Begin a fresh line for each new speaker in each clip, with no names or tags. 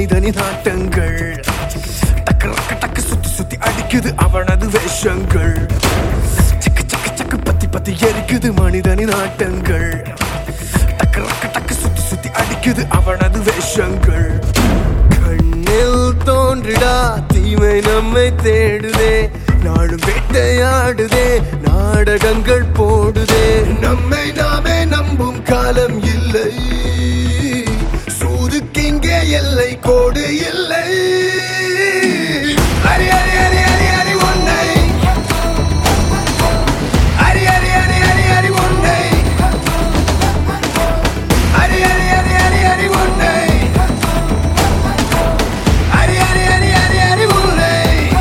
மனிதனின் ஆட்டங்கள். டக்கு ரக்க டக்கு சுத்தி சுத்தி அடிக்குது அவனது வேஷங்கள். சக்கு சக்கு சக்கு பத்தி பத்தி எரிக்குது மனிதனின் ஆட்டங்கள். டக்கு ரக்க டக்கு சுத்தி சுத்தி அடிக்குது அவனது வேஷங்கள். கண்ணில் தோன்றிடா தீமை நம்மை தேடுதே, நாடும் வேட்டையாடுதே, நாடகங்கள் போடுதே. நம்மை நாமே நம்பும் காலம் இல்லை, சூதுக்கிங்கே எல்லை கோடு இல்லை. அரி அரி அரி அரி அரி ஒன்னை, அரி அரி அரி அரி அரி ஒன்னை, அரி அரி அரி அரி அரி ஒன்னை, அரி அரி அரி அரி அரி ஒன்னை.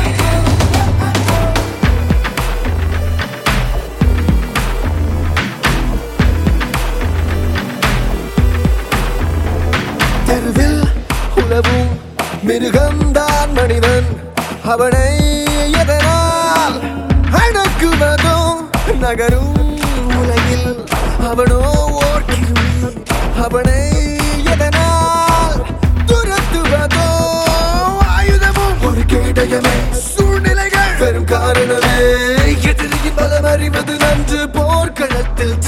தெருவில் உலவும் மிருகம்தான் மனிதன், அவனை எதனால் அடக்குவதோ? நகரும் உலகில் அவனோ ஓர் கிருமி, அவனை எதனால் துரத்துவதோ? ஆயுதமும் ஒரு கேடயமே, சூழ்நிலைகள் வெறும் காரணமே. எதிரியின் பலம் அறிவது நன்று, போர்க்களத்தில்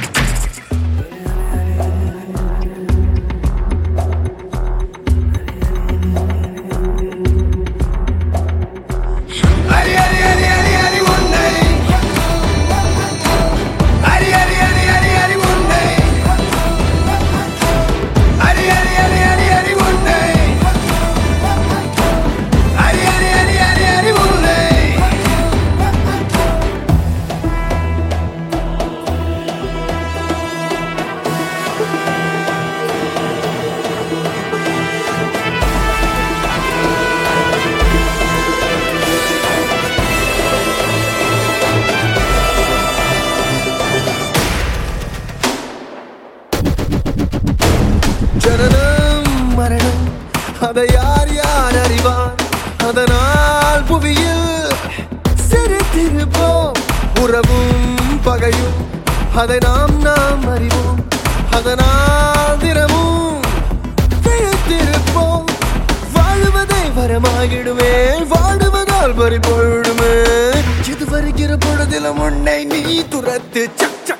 ஜனனம் மரணம் அதை யார் யார் அறிவார்? அதனால் புவியில் சிரித்திருப்போம். உறவும் பகையும் அதை நாம் அறிவோம். அதனால் தினமும் விழித்திருப்போம். வாழுவதை வரமாகிடுமே, வாடுவதால் பறி போயிடுமே. இது வருகிற பொழுதிலும் உன்னை நீ துரத்து. சக்